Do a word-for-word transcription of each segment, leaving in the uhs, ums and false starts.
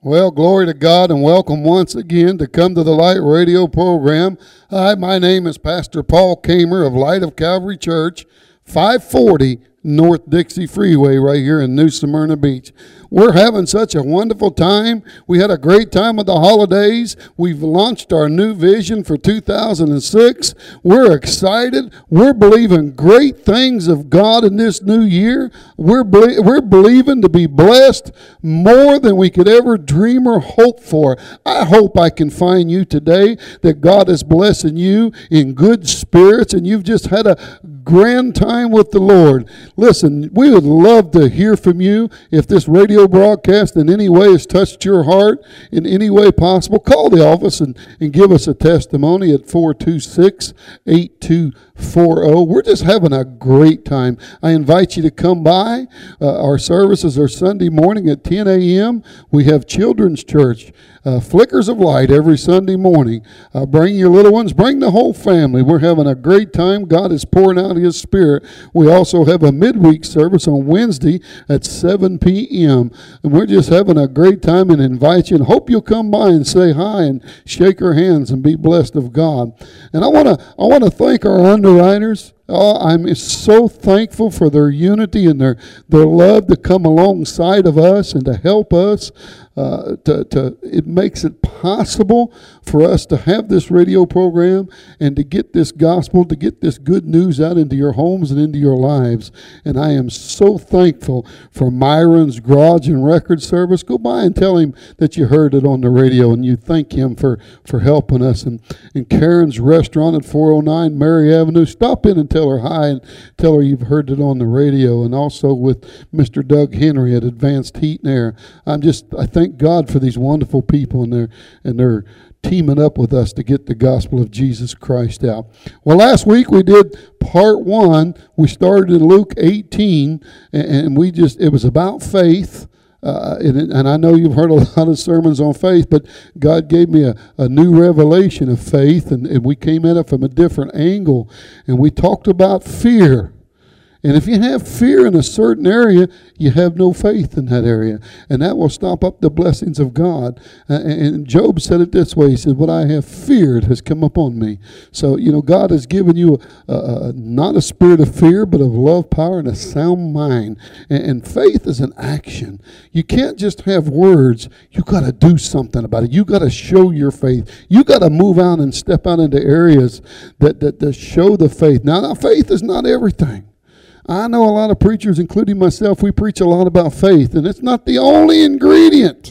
Well, glory to God and welcome once again to Come to the Light radio program. Hi, my name is Pastor Paul Kamer of Light of Calvary Church, five forty North Dixie Freeway right here in New Smyrna Beach. We're having such a wonderful time. We had a great time with the holidays. We've launched our new vision for two thousand six. We're excited. We're believing great things of God in this new year. We're, be- we're believing to be blessed more than we could ever dream or hope for. I hope I can find you today that God is blessing you in good spirits and you've just had a grand time with the Lord. Listen, we would love to hear from you. If this radio broadcast in any way has touched your heart in any way possible, call the office and, and give us a testimony at four two six, eight two four zero. We're just having a great time. I invite you to come by. Uh, our services are Sunday morning at ten a.m. We have children's church, uh, Flickers of Light every Sunday morning. Uh, bring your little ones. Bring the whole family. We're having a great time. God is pouring out His Spirit. We also have a midweek service on Wednesday at seven p.m. And we're just having a great time and invite you and hope you'll come by and say hi and shake our hands and be blessed of God. And I want to I want to thank our underwriters. Oh, I'm so thankful for their unity and their, their love to come alongside of us and to help us. Uh, to, to it makes it possible for us to have this radio program and to get this gospel, to get this good news out into your homes and into your lives. And I am so thankful for Myron's Garage and Record Service. Go by and tell him that you heard it on the radio and you thank him for, for helping us. And, and Karen's Restaurant at four oh nine Mary Avenue. Stop in and tell her hi and tell her you've heard it on the radio. And also with Mister Doug Henry at Advanced Heat and Air. I'm just, I thank God for these wonderful people and they're, and they're teaming up with us to get the gospel of Jesus Christ out. Well, last week we did part one. We started in Luke eighteen and, and we just, it was about faith. Uh, and, and I know you've heard a lot of sermons on faith, but God gave me a, a new revelation of faith and, and we came at it from a different angle and we talked about fear. And if you have fear in a certain area, you have no faith in that area. And that will stop up the blessings of God. Uh, and Job said it this way. He said, what I have feared has come upon me. So, you know, God has given you a, a, not a spirit of fear, but of love, power, and a sound mind. And, and faith is an action. You can't just have words. You got to do something about it. You got to show your faith. You got to move out and step out into areas that, that, that show the faith. Now, now, faith is not everything. I know a lot of preachers, including myself, we preach a lot about faith, and it's not the only ingredient.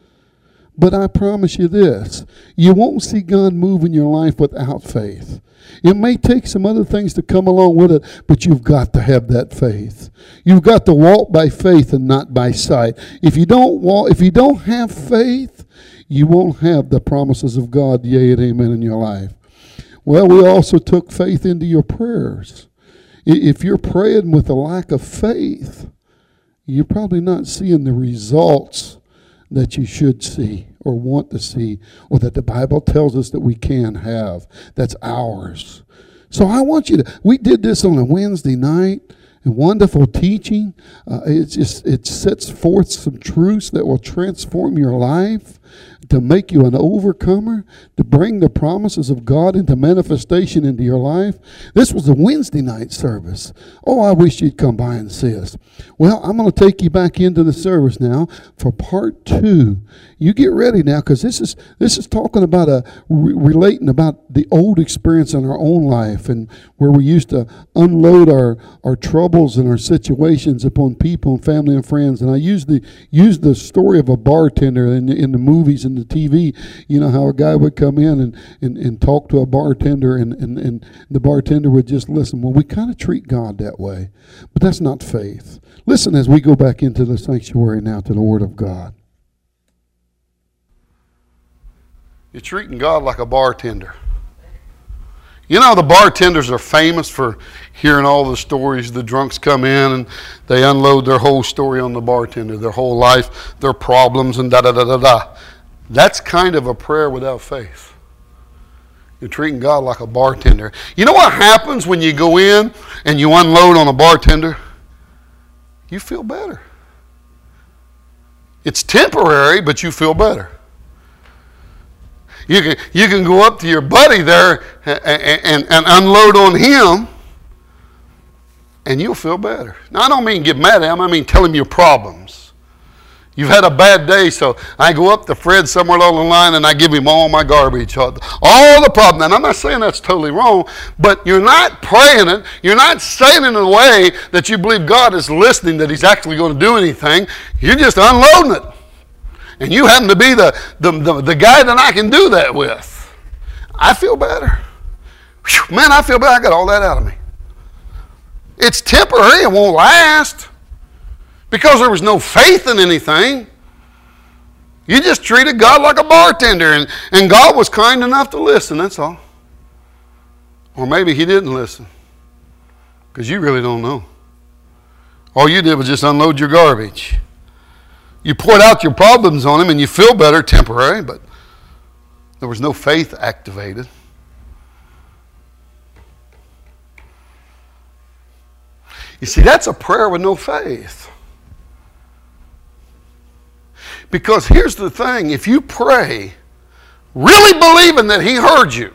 But I promise you this, you won't see God move in your life without faith. It may take some other things to come along with it, but you've got to have that faith. You've got to walk by faith and not by sight. If you don't walk, if you don't have faith, you won't have the promises of God, yea and amen, in your life. Well, we also took faith into your prayers. If you're praying with a lack of faith, you're probably not seeing the results that you should see or want to see or that the Bible tells us that we can have. That's ours. So I want you to, we did this on a Wednesday night, and wonderful teaching. Uh, it just, it sets forth some truths that will transform your life, to make you an overcomer, to bring the promises of God into manifestation into your life. This was a Wednesday night service. Oh, I wish you'd come by and see us. Well, I'm going to take you back into the service now for part two. You get ready now, because this is this is talking about a re- relating about the old experience in our own life and where we used to unload our, our troubles and our situations upon people and family and friends. And I used the used the story of a bartender in the, in the movies and the T V. You know how a guy would come in and, and, and talk to a bartender and, and, and the bartender would just listen. Well, we kind of treat God that way, but that's not faith. Listen as we go back into the sanctuary now to the Word of God. You're treating God like a bartender. You know, the bartenders are famous for hearing all the stories. The drunks come in and they unload their whole story on the bartender, their whole life, their problems, and da-da-da-da-da. That's kind of a prayer without faith. You're treating God like a bartender. You know what happens when you go in and you unload on a bartender? You feel better. It's temporary, but you feel better. You can, you can go up to your buddy there and, and, and unload on him, and you'll feel better. Now, I don't mean get mad at him. I mean tell him your problems. You've had a bad day, so I go up to Fred somewhere along the line and I give him all my garbage, all the problem. And I'm not saying that's totally wrong, but you're not praying it. You're not saying it in a way that you believe God is listening, that he's actually going to do anything. You're just unloading it. And you happen to be the, the, the, the guy that I can do that with. I feel better. Whew, man, I feel better. I got all that out of me. It's temporary. It won't last. Because there was no faith in anything. You just treated God like a bartender, and, and God was kind enough to listen, that's all. Or maybe he didn't listen. Because you really don't know. All you did was just unload your garbage. You poured out your problems on him and you feel better, temporary, but there was no faith activated. You see, that's a prayer with no faith. Because here's the thing, if you pray really believing that he heard you,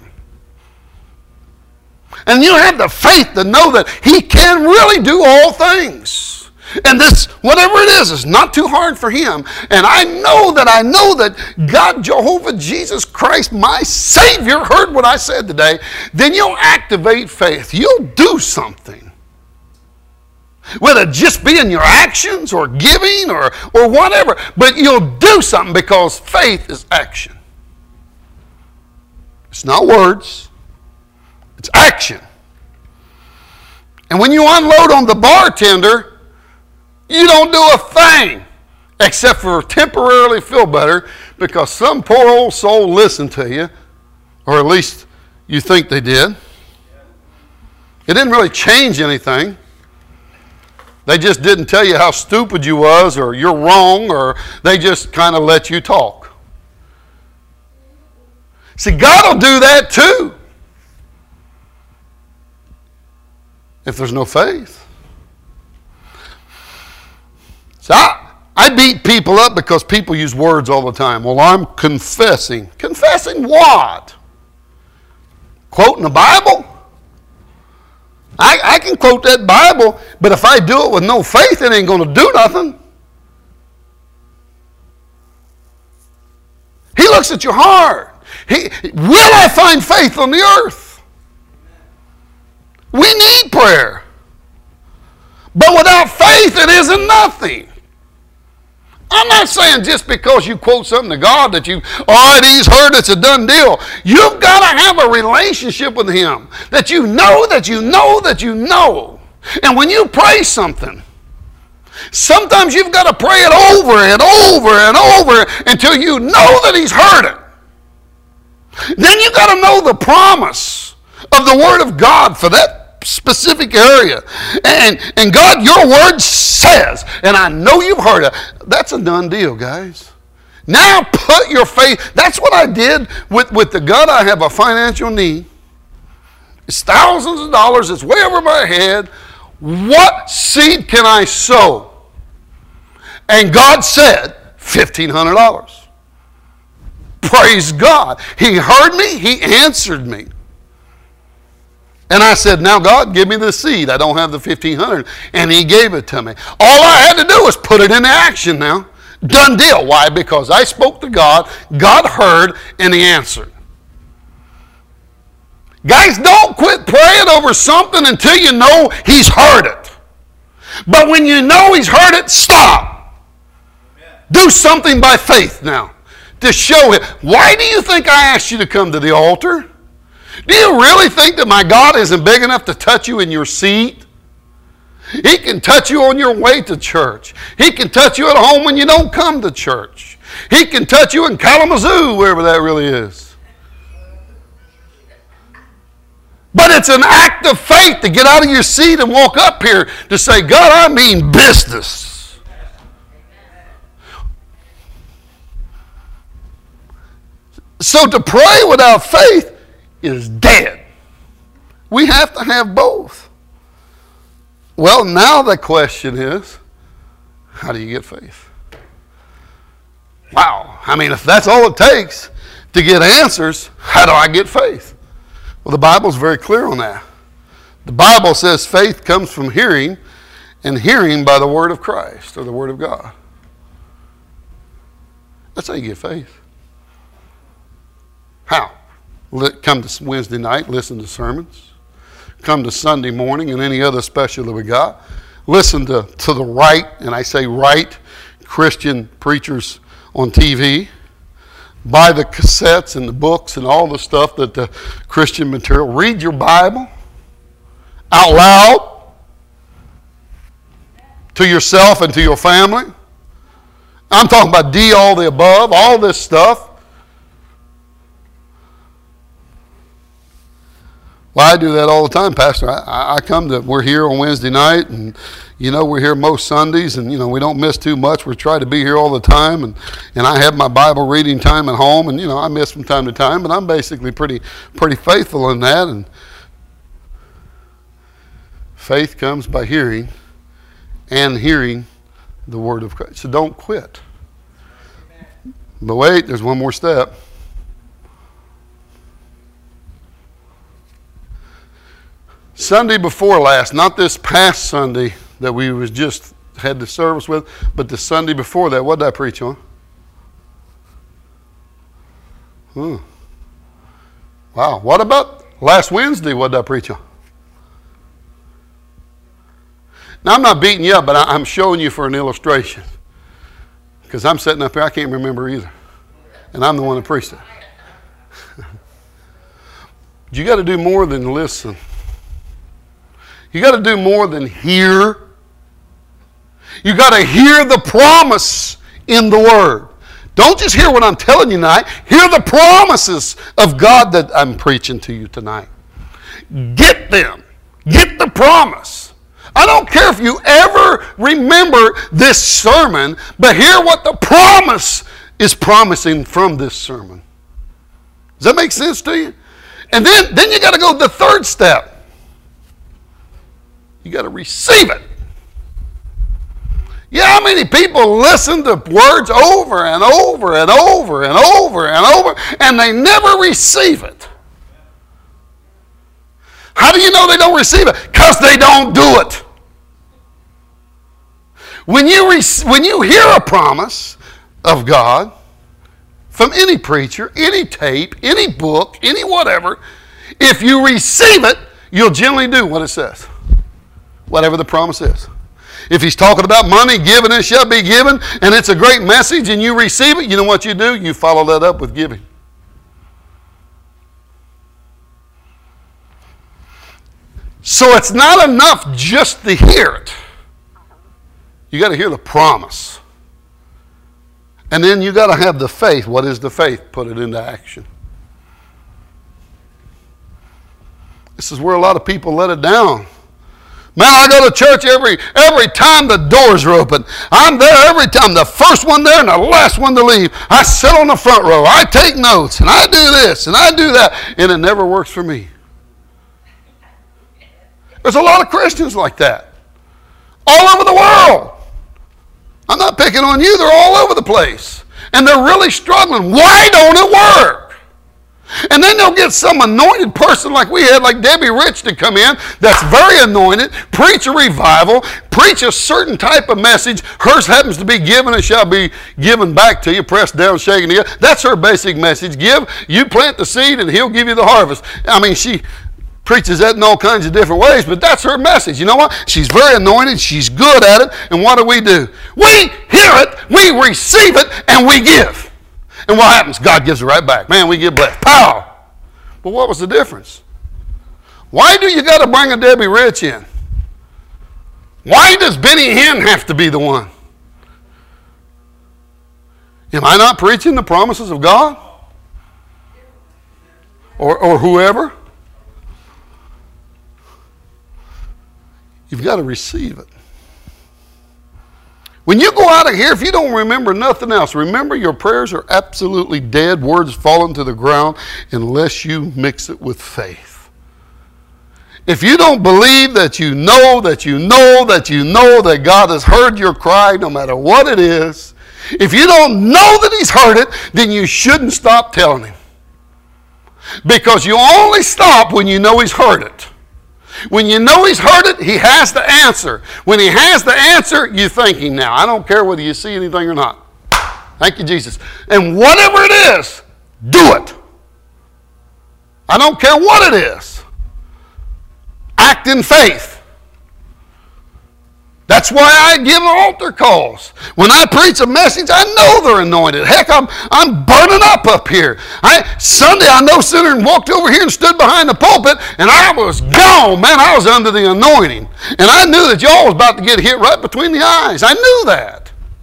and you have the faith to know that he can really do all things, and this, whatever it is, is not too hard for him, and I know that I know that God, Jehovah, Jesus Christ, my Savior, heard what I said today, then you'll activate faith. You'll do something. Whether it just be in your actions or giving or, or whatever. But you'll do something because faith is action. It's not words. It's action. And when you unload on the bartender, you don't do a thing except for temporarily feel better because some poor old soul listened to you, or at least you think they did. It didn't really change anything. They just didn't tell you how stupid you was or you're wrong, or they just kind of let you talk. See, God will do that too if there's no faith. So I, I beat people up because people use words all the time. Well, I'm confessing. Confessing what? Quoting the Bible? I, I can quote that Bible, but if I do it with no faith, it ain't going to do nothing. He looks at your heart. He, will I find faith on the earth? We need prayer. But without faith, it isn't nothing. I'm not saying just because you quote something to God that you, all right, he's heard, it's a done deal. You've got to have a relationship with him that you know, that you know, that you know. And when you pray something, sometimes you've got to pray it over and over and over until you know that he's heard it. Then you've got to know the promise of the Word of God for that specific area. And, and God, your word says, and I know you've heard it. That's a done deal, guys. Now put your faith. That's what I did with, with the God. I have a financial need. It's thousands of dollars. It's way over my head. What seed can I sow? And God said, fifteen hundred dollars. Praise God. He heard me. He answered me. And I said, now God, give me the seed. I don't have the fifteen hundred dollars. And he gave it to me. All I had to do was put it into action now. Done deal. Why? Because I spoke to God. God heard and he answered. Guys, don't quit praying over something until you know he's heard it. But when you know he's heard it, stop. Amen. Do something by faith now to show him. Why do you think I asked you to come to the altar? Do you really think that my God isn't big enough to touch you in your seat? He can touch you on your way to church. He can touch you at home when you don't come to church. He can touch you in Kalamazoo, wherever that really is. But it's an act of faith to get out of your seat and walk up here to say, God, I mean business. So to pray without faith is dead. We have to have both. Well, now the question is, how do you get faith? I mean, if that's all it takes to get answers, how do I get faith? Well, the Bible's very clear on that. The Bible says faith comes from hearing, and hearing by the word of Christ, or the word of God. That's how you get faith. How? Come to Wednesday night, listen to sermons. Come to Sunday morning and any other special that we got. Listen to, to the right, and I say right, Christian preachers on T V. Buy the cassettes and the books and all the stuff that the Christian material. Read your Bible out loud to yourself and to your family. I'm talking about D, all the above, all this stuff. Well, I do that all the time, Pastor. I, I come to, we're here on Wednesday night, and, you know, we're here most Sundays, and, you know, we don't miss too much. We try to be here all the time, and, and I have my Bible reading time at home, and, you know, I miss from time to time, but I'm basically pretty, pretty faithful in that, and faith comes by hearing, and hearing the word of Christ. So don't quit. But wait, there's one more step. Sunday before last, not this past Sunday that we was just had the service with, but the Sunday before that, what did I preach on? Hmm. Wow. What about last Wednesday? What did I preach on? Now, I'm not beating you up, but I'm showing you for an illustration. Because I'm sitting up here, I can't remember either. And I'm the one that preached it. You got to do more than listen. You got to do more than hear. You got to hear the promise in the Word. Don't just hear what I'm telling you tonight. Hear the promises of God that I'm preaching to you tonight. Get them. Get the promise. I don't care if you ever remember this sermon, but hear what the promise is promising from this sermon. Does that make sense to you? And then, then you got to go to the third step. You got to receive it. Yeah, how many people listen to words over and over and over and over and over, and they never receive it? How do you know they don't receive it? Because they don't do it. When you, re- when you hear a promise of God from any preacher, any tape, any book, any whatever, if you receive it, you'll generally do what it says. Whatever the promise is. If he's talking about money, given it shall be given, and it's a great message and you receive it, you know what you do? You follow that up with giving. So it's not enough just to hear it. You got to hear the promise. And then you got to have the faith. What is the faith? Put it into action. This is where a lot of people let it down. Man, I go to church every every time the doors are open. I'm there every time, the first one there and the last one to leave. I sit on the front row. I take notes, and I do this, and I do that, and it never works for me. There's a lot of Christians like that. All over the world. I'm not picking on you. They're all over the place. And they're really struggling. Why don't it work? And then they'll get some anointed person like we had, like Debbie Rich, to come in that's very anointed, preach a revival, preach a certain type of message. Hers happens to be given and shall be given back to you, pressed down, shaken together. That's her basic message. Give, you plant the seed and he'll give you the harvest. I mean, she preaches that in all kinds of different ways, but that's her message. You know what? She's very anointed. She's good at it. And what do we do? We hear it, we receive it, and we give. And what happens? God gives it right back. Man, we get blessed. Pow! But what was the difference? Why do you got to bring a Debbie Rich in? Why does Benny Hinn have to be the one? Am I not preaching the promises of God? Or, or whoever? You've got to receive it. When you go out of here, if you don't remember nothing else, remember your prayers are absolutely dead, words falling to the ground, unless you mix it with faith. If you don't believe that you know, that you know, that you know that God has heard your cry, no matter what it is, If you don't know that he's heard it, then you shouldn't stop telling him. Because you only stop when you know he's heard it. When you know he's heard it, he has the answer. When he has the answer, you thank him now. I don't care whether you see anything or not. Thank you, Jesus. And whatever it is, do it. I don't care what it is. Act in faith. That's why I give altar calls. When I preach a message, I know they're anointed. Heck, I'm, I'm burning up up here. I, Sunday, I no sooner than walked over here and stood behind the pulpit, and I was gone. Man, I was under the anointing. And I knew that y'all was about to get hit right between the eyes. I knew that.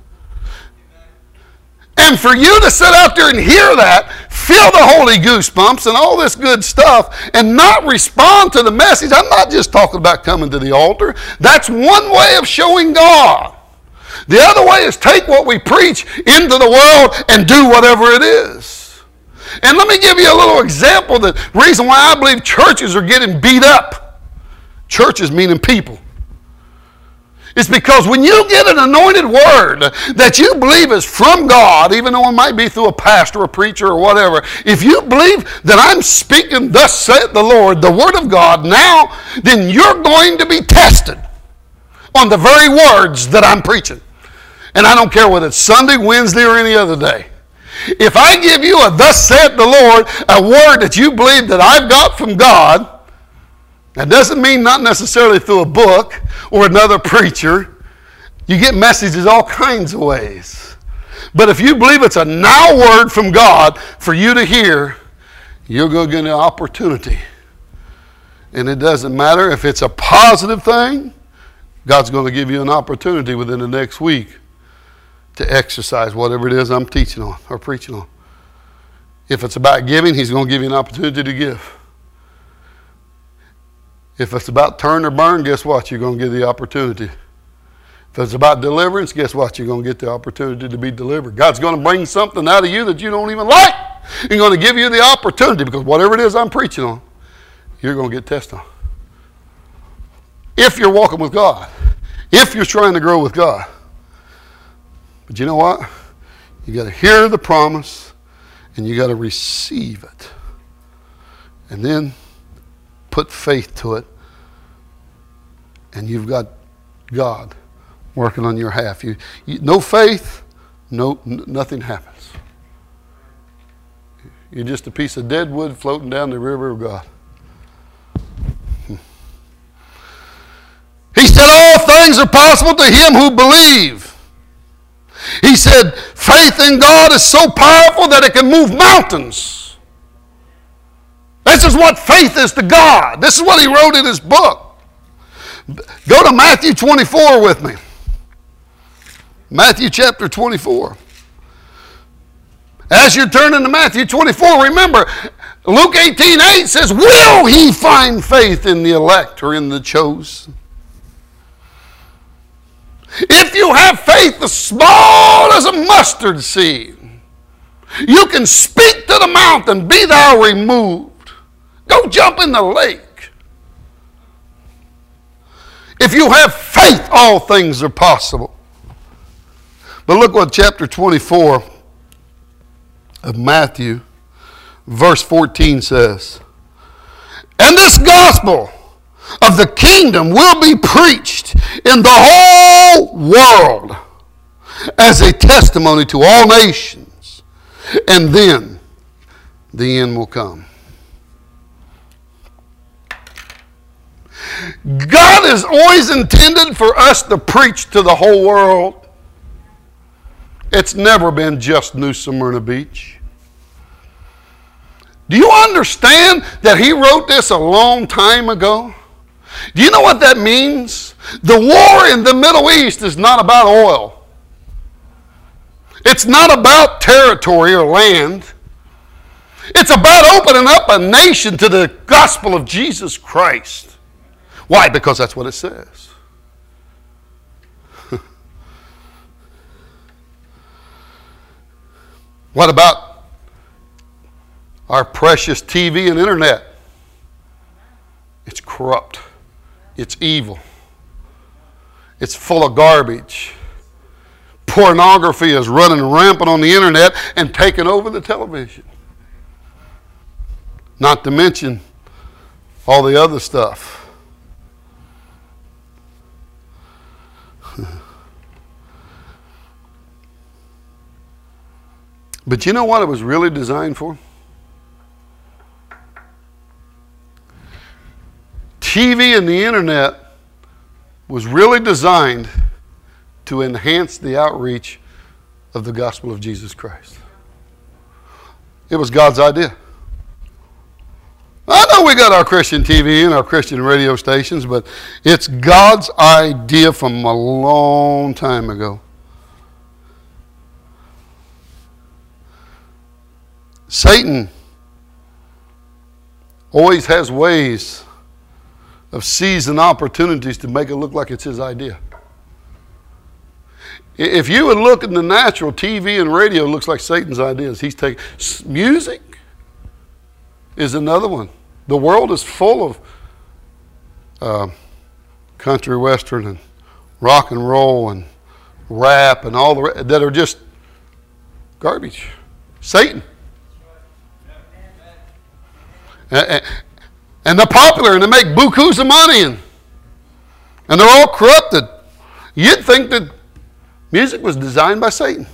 And for you to sit out there and hear that, feel the holy goosebumps and all this good stuff, and not respond to the message, I'm not just talking about coming to the altar. That's one way of showing God. The other way is take what we preach into the world and do whatever it is. And let me give you a little example. The reason why I believe churches are getting beat up. Churches meaning people. It's because when you get an anointed word that you believe is from God, even though it might be through a pastor, a preacher, or whatever, if you believe that I'm speaking, thus saith the Lord, the word of God now, then you're going to be tested on the very words that I'm preaching. And I don't care whether it's Sunday, Wednesday, or any other day. If I give you a thus saith the Lord, a word that you believe that I've got from God, that doesn't mean not necessarily through a book or another preacher. You get messages all kinds of ways. But if you believe it's a now word from God for you to hear, you're going to get an opportunity. And it doesn't matter if it's a positive thing, God's going to give you an opportunity within the next week to exercise whatever it is I'm teaching on or preaching on. If it's about giving, he's going to give you an opportunity to give. If it's about turn or burn, guess what? You're going to get the opportunity. If it's about deliverance, guess what? You're going to get the opportunity to be delivered. God's going to bring something out of you that you don't even like. He's going to give you the opportunity because whatever it is I'm preaching on, you're going to get tested on. If you're walking with God. If you're trying to grow with God. But you know what? You got to hear the promise and you got to receive it. And then put faith to it, and you've got God working on your half. You, you no faith, no n- nothing happens. You're just a piece of dead wood floating down the river of God. Hmm. He said, all things are possible to him who believe. He said, faith in God is so powerful that it can move mountains. This is what faith is to God. This is what he wrote in his book. Go to Matthew twenty-four with me. Matthew chapter twenty-four. As you're turning to Matthew twenty-four, remember, Luke eighteen eight says, will he find faith in the elect or in the chosen? If you have faith as small as a mustard seed, you can speak to the mountain, be thou removed. Go jump in the lake. If you have faith, all things are possible. But look what chapter twenty-four of Matthew, verse fourteen says. And this gospel of the kingdom will be preached in the whole world as a testimony to all nations. And then the end will come. God has always intended for us to preach to the whole world. It's never been just New Smyrna Beach. Do you understand that he wrote this a long time ago? Do you know what that means? The war in the Middle East is not about oil. It's not about territory or land. It's about opening up a nation to the gospel of Jesus Christ. Why? Because that's what it says. What about our precious T V and internet? It's corrupt. It's evil. It's full of garbage. pornography is running rampant on the internet and taking over the television. Not to mention all the other stuff. But you know what it was really designed for? T V and the internet was really designed to enhance the outreach of the gospel of Jesus Christ. It was God's idea. I know we got our Christian T V and our Christian radio stations, but it's God's idea from a long time ago. Satan always has ways of seizing opportunities to make it look like it's his idea. If you would look in the natural, T V and radio looks like Satan's ideas. He's taking music is another one. The world is full of uh, country western and rock and roll and rap and all the re- that are just garbage. Satan. And, and they're popular and they make bukus of money and, and they're all corrupted. You'd think that music was designed by Satan.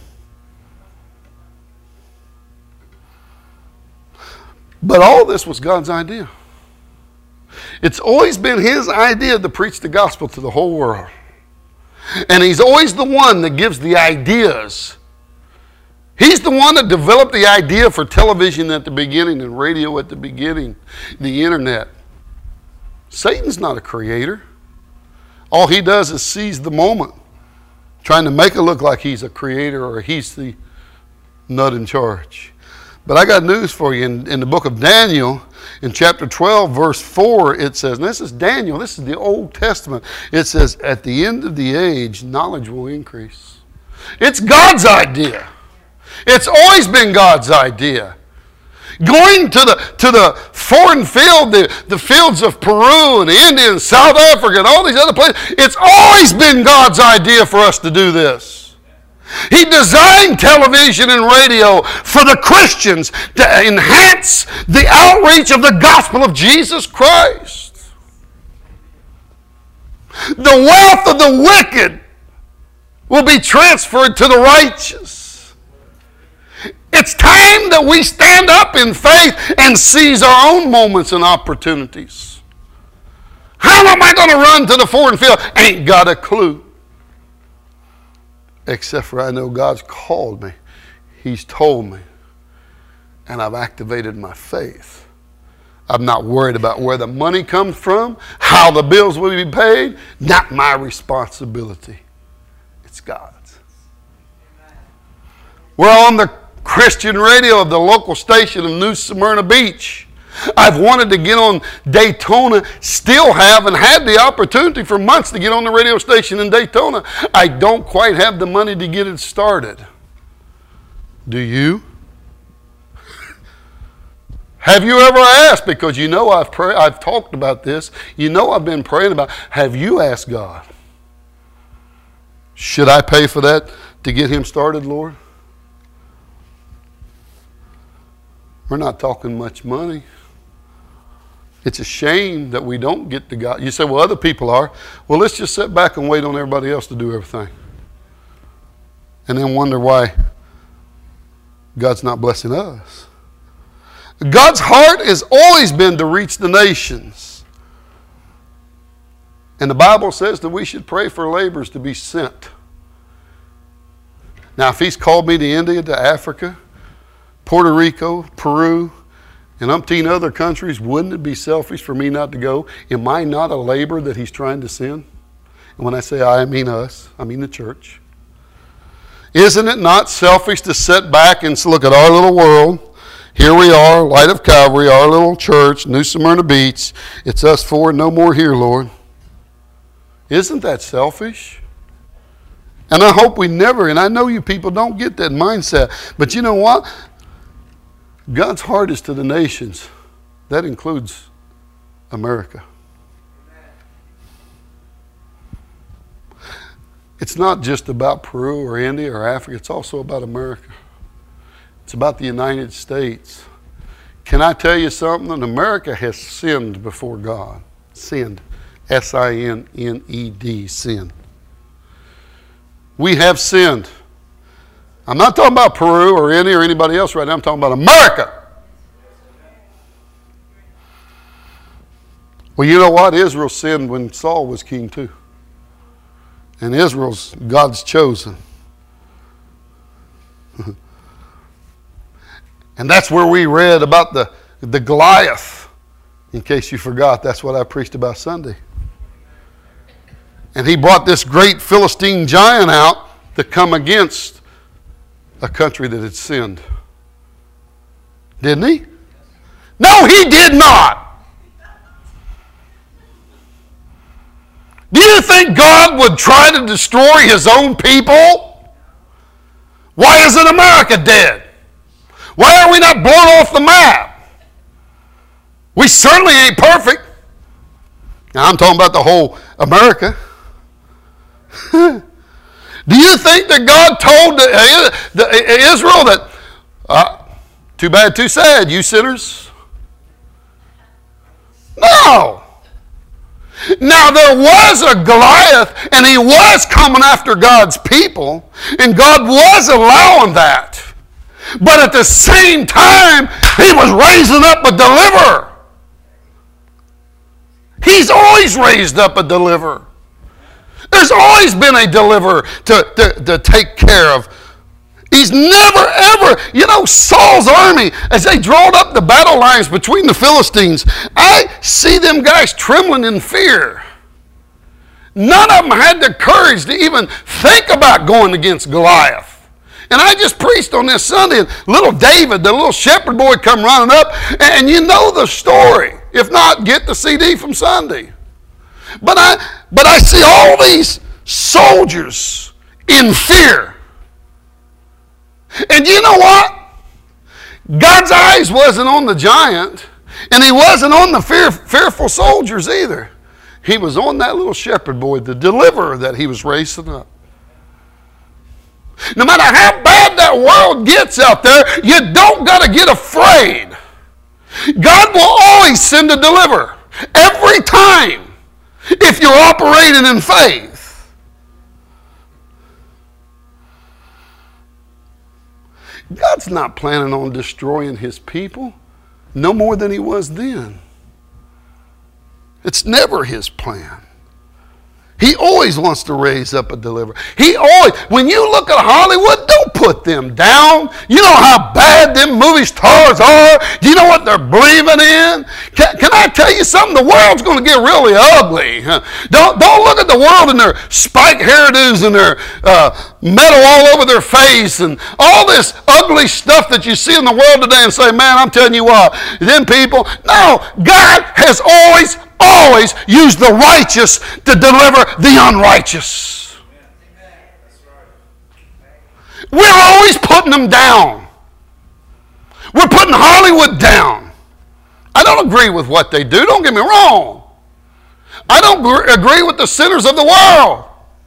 But all this was God's idea. It's always been his idea to preach the gospel to the whole world. And he's always the one that gives the ideas. He's the one that developed the idea for television at the beginning and radio at the beginning, the internet. Satan's not a creator. All he does is seize the moment, trying to make it look like he's a creator or he's the nut in charge. But I got news for you. In, in the book of Daniel, in chapter twelve, verse four, it says, and this is Daniel, this is the Old Testament. It says, at the end of the age, knowledge will increase. It's God's idea. It's always been God's idea. Going to the to the foreign field, the, the fields of Peru and India and South Africa and all these other places, it's always been God's idea for us to do this. He designed television and radio for the Christians to enhance the outreach of the gospel of Jesus Christ. The wealth of the wicked will be transferred to the righteous. It's time that we stand up in faith and seize our own moments and opportunities. How am I going to run to the foreign field? Ain't got a clue. Except for I know God's called me. He's told me. And I've activated my faith. I'm not worried about where the money comes from, how the bills will be paid. Not my responsibility. It's God's. We're on the Christian radio of the local station of New Smyrna Beach. I've wanted to get on Daytona, still have, and had the opportunity for months to get on the radio station in Daytona. I don't quite have the money to get it started. Do you? Have you ever asked? Because you know I've pray, I've talked about this. You know I've been praying about. Have you asked God? Should I pay for that to get him started, Lord? We're not talking much money. It's a shame that we don't get to God. You say, well, other people are. Well, let's just sit back and wait on everybody else to do everything. And then wonder why God's not blessing us. God's heart has always been to reach the nations. And the Bible says that we should pray for laborers to be sent. Now, if he's called me to India, to Africa, Puerto Rico, Peru, and umpteen other countries, wouldn't it be selfish for me not to go? Am I not a laborer that he's trying to send? And when I say I, I mean us. I mean the church. Isn't it not selfish to sit back and look at our little world? Here we are, Light of Calvary, our little church, New Smyrna Beach. It's us four, no more here, Lord. Isn't that selfish? And I hope we never, and I know you people don't get that mindset, but you know what? God's heart is to the nations. That includes America. It's not just about Peru or India or Africa. It's also about America. It's about the United States. Can I tell you something? America has sinned before God. Sinned. S I N N E D, sin. We have sinned. I'm not talking about Peru or India or anybody else right now. I'm talking about America. Well, you know what? Israel sinned when Saul was king too. And Israel's God's chosen. And that's where we read about the, the Goliath. In case you forgot, that's what I preached about Sunday. And he brought this great Philistine giant out to come against a country that had sinned. Didn't he? No, he did not. Do you think God would try to destroy his own people? Why isn't America dead? Why are we not blown off the map? We certainly ain't perfect. Now I'm talking about the whole America. Do you think that God told the, the, Israel that, uh, too bad, too sad, you sinners? No. Now there was a Goliath, and he was coming after God's people, and God was allowing that. But at the same time, he was raising up a deliverer. He's always raised up a deliverer. There's always been a deliverer to, to, to take care of. He's never, ever, you know, Saul's army, as they drawed up the battle lines between the Philistines, I see them guys trembling in fear. None of them had the courage to even think about going against Goliath. And I just preached on this Sunday, and little David, the little shepherd boy, come running up, and you know the story. If not, get the C D from Sunday. But I, but I see all these soldiers in fear. And you know what? God's eyes wasn't on the giant, and he wasn't on the fear, fearful soldiers either. He was on that little shepherd boy, the deliverer that he was raising up. No matter how bad that world gets out there, you don't got to get afraid. God will always send a deliverer. Every time. If you're operating in faith. God's not planning on destroying his people. No more than he was then. It's never his plan. He always wants to raise up a deliverer. He always, when you look at Hollywood, don't put them down. You know how bad them movie stars are? Do you know what they're believing in? Can, can I tell you something? The world's going to get really ugly. Don't, don't look at the world and their spike hairdos and their uh, metal all over their face and all this ugly stuff that you see in the world today and say, man, I'm telling you what, them people. No, God has always always use the righteous to deliver the unrighteous. We're always putting them down. We're putting Hollywood down. I don't agree with what they do. Don't get me wrong. I don't agree with the sinners of the world.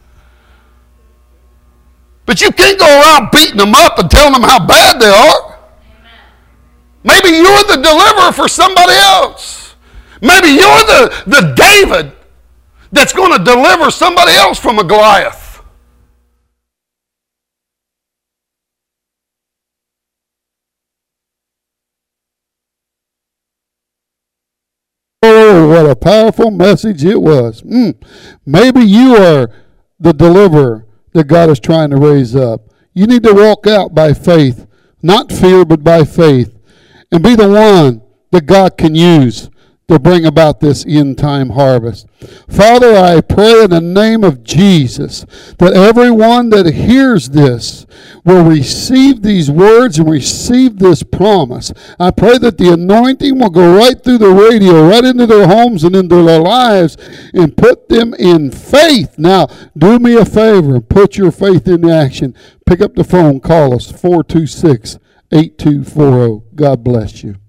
But you can't go around beating them up and telling them how bad they are. Maybe you're the deliverer for somebody else. Maybe you're the, the David that's going to deliver somebody else from a Goliath. Oh, what a powerful message it was. Mm. Maybe you are the deliverer that God is trying to raise up. You need to walk out by faith, not fear, but by faith, and be the one that God can use to bring about this end time harvest. Father, I pray in the name of Jesus that everyone that hears this will receive these words and receive this promise. I pray that the anointing will go right through the radio, right into their homes and into their lives, and put them in faith. Now, do me a favor and put your faith into action. Pick up the phone, call us, four two six, eight two four zero. God bless you.